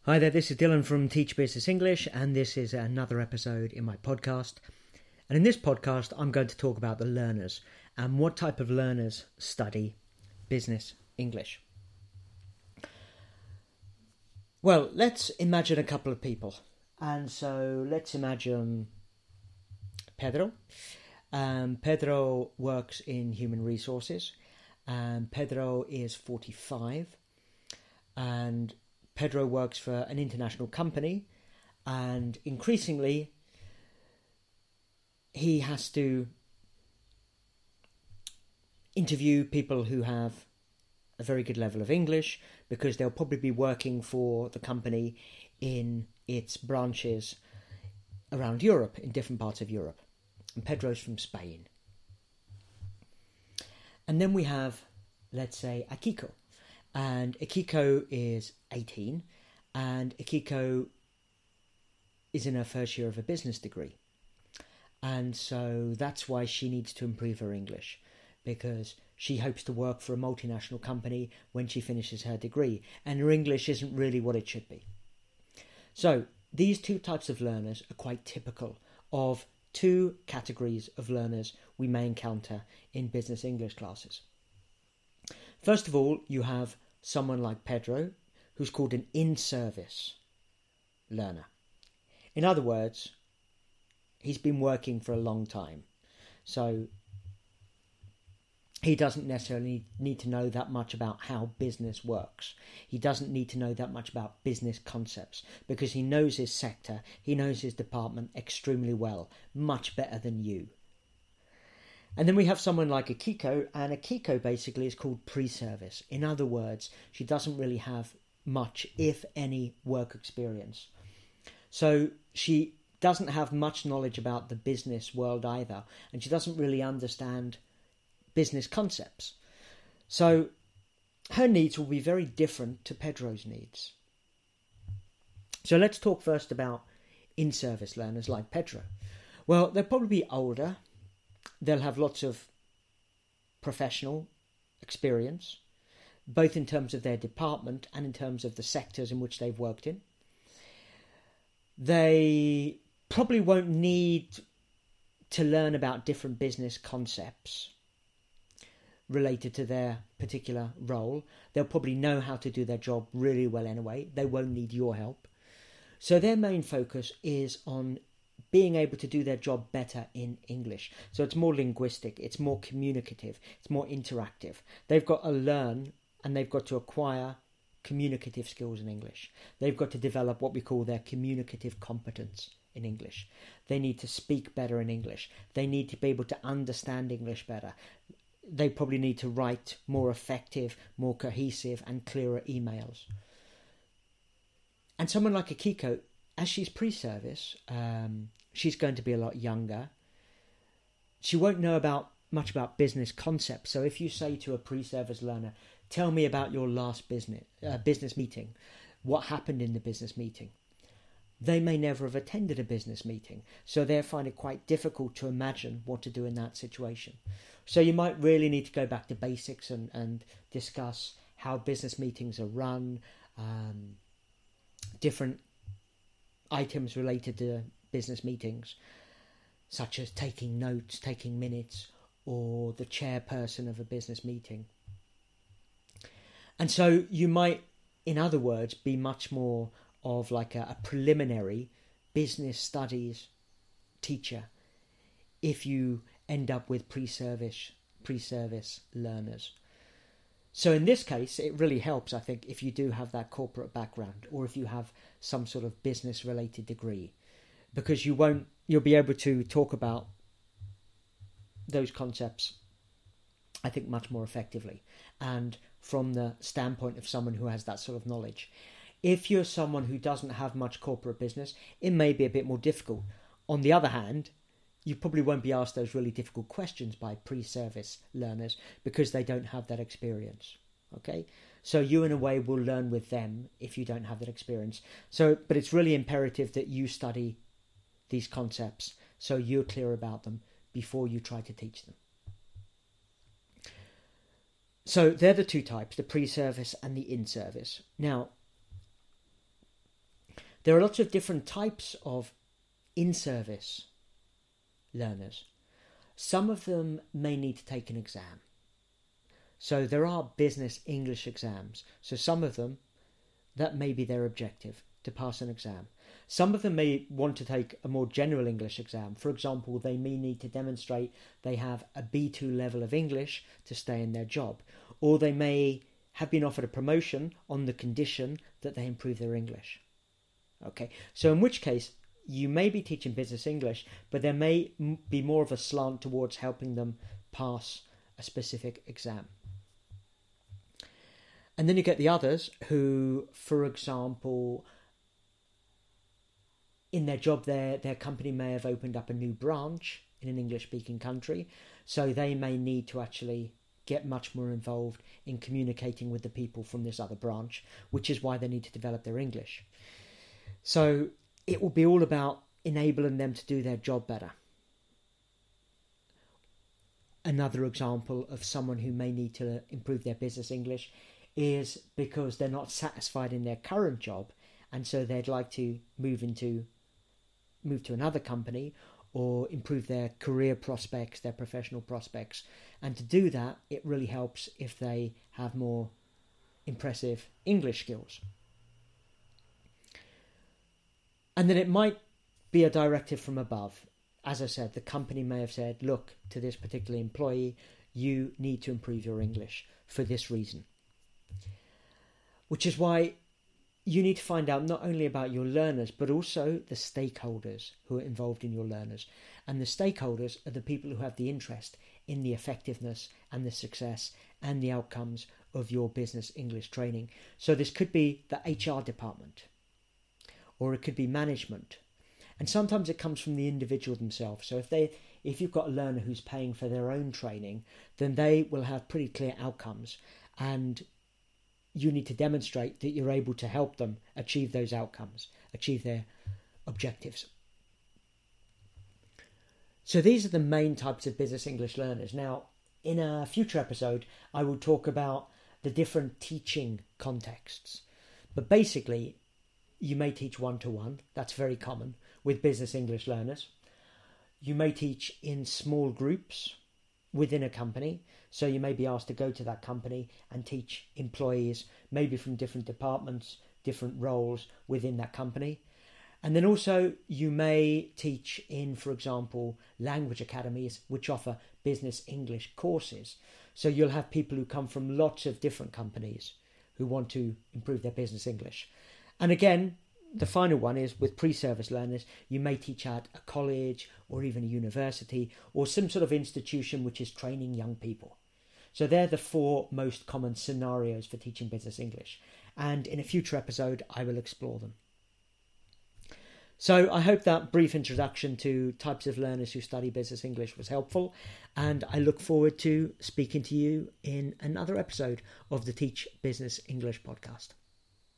Hi there, this is Dylan from Teach Business English, and this is another episode in my podcast. And in this podcast, I'm going to talk about the learners and what type of learners study business English. Well, let's imagine a couple of people. And so let's imagine Pedro. Pedro works in human resources. Pedro is 45 and Pedro works for an international company, and increasingly he has to interview people who have a very good level of English because they'll probably be working for the company in its branches around Europe, in different parts of Europe. And Pedro's from Spain. And then we have, let's say, Akiko. And Akiko is 18, and Akiko is in her first year of a business degree. And so that's why she needs to improve her English, because she hopes to work for a multinational company when she finishes her degree, and her English isn't really what it should be. So these two types of learners are quite typical of two categories of learners we may encounter in business English classes. First of all, you have someone like Pedro, who's called an in-service learner. In other words, he's been working for a long time. So he doesn't necessarily need to know that much about how business works. He doesn't need to know that much about business concepts because he knows his sector, he knows his department extremely well, much better than you. And then we have someone like Akiko, and Akiko basically is called pre-service. In other words, she doesn't really have much, if any, work experience. So she doesn't have much knowledge about the business world either, and she doesn't really understand business concepts. So her needs will be very different to Pedro's needs. So let's talk first about in-service learners like Pedro. Well, they'll probably be older. They'll have lots of professional experience, both in terms of their department and in terms of the sectors in which they've worked in. They probably won't need to learn about different business concepts related to their particular role. They'll probably know how to do their job really well anyway. They won't need your help. So their main focus is on being able to do their job better in English. So it's more linguistic, it's more communicative, it's more interactive. They've got to learn and they've got to acquire communicative skills in English. They've got to develop what we call their communicative competence in English. They need to speak better in English. They need to be able to understand English better. They probably need to write more effective, more cohesive and clearer emails. And someone like Akiko, as she's pre-service, she's going to be a lot younger. She won't know much about business concepts. So if you say to a pre-service learner, tell me about your last business meeting, what happened in the business meeting? They may never have attended a business meeting, so they find it quite difficult to imagine what to do in that situation. So you might really need to go back to basics and discuss how business meetings are run, different items related to business meetings, such as taking notes, taking minutes, or the chairperson of a business meeting. And so you might, in other words, be much more of like a preliminary business studies teacher if you end up with pre-service learners. So in this case, it really helps, I think, if you do have that corporate background or if you have some sort of business-related degree, because you'll be able to talk about those concepts, I think, much more effectively and from the standpoint of someone who has that sort of knowledge. If you're someone who doesn't have much corporate business, it may be a bit more difficult. On the other hand, you probably won't be asked those really difficult questions by pre-service learners because they don't have that experience. Okay? So you, in a way, will learn with them if you don't have that experience. But it's really imperative that you study these concepts so you're clear about them before you try to teach them. So they're the two types, the pre-service and the in-service. Now, There are lots of different types of in-service learners. Some of them may need to take an exam. So there are business English exams. So some of them, that may be their objective, to pass an exam. Some of them may want to take a more general English exam. For example, they may need to demonstrate they have a B2 level of English to stay in their job. Or they may have been offered a promotion on the condition that they improve their English. Okay, so in which case, you may be teaching business English, but there may be more of a slant towards helping them pass a specific exam. And then you get the others who, for example, in their job, their company may have opened up a new branch in an English-speaking country, so they may need to actually get much more involved in communicating with the people from this other branch, which is why they need to develop their English. So it will be all about enabling them to do their job better. Another example of someone who may need to improve their business English is because they're not satisfied in their current job, and so they'd like to move to another company or improve their career prospects, their professional prospects. And to do that, it really helps if they have more impressive English skills. And then it might be a directive from above. As I said, the company may have said, look, to this particular employee, you need to improve your English for this reason. Which is why you need to find out not only about your learners, but also the stakeholders who are involved in your learners. And the stakeholders are the people who have the interest in the effectiveness and the success and the outcomes of your business English training. So this could be the HR department, or it could be management. And sometimes it comes from the individual themselves. So if you've got a learner who's paying for their own training, then they will have pretty clear outcomes, and you need to demonstrate that you're able to help them achieve those outcomes, achieve their objectives. So these are the main types of business English learners. Now, in a future episode, I will talk about the different teaching contexts. But basically, you may teach one-to-one, that's very common, with business English learners. You may teach in small groups within a company. So you may be asked to go to that company and teach employees, maybe from different departments, different roles within that company. And then also you may teach in, for example, language academies, which offer business English courses. So you'll have people who come from lots of different companies who want to improve their business English. And again, the final one is with pre-service learners, you may teach at a college or even a university or some sort of institution which is training young people. So they're the four most common scenarios for teaching business English. And in a future episode, I will explore them. So I hope that brief introduction to types of learners who study business English was helpful. And I look forward to speaking to you in another episode of the Teach Business English podcast.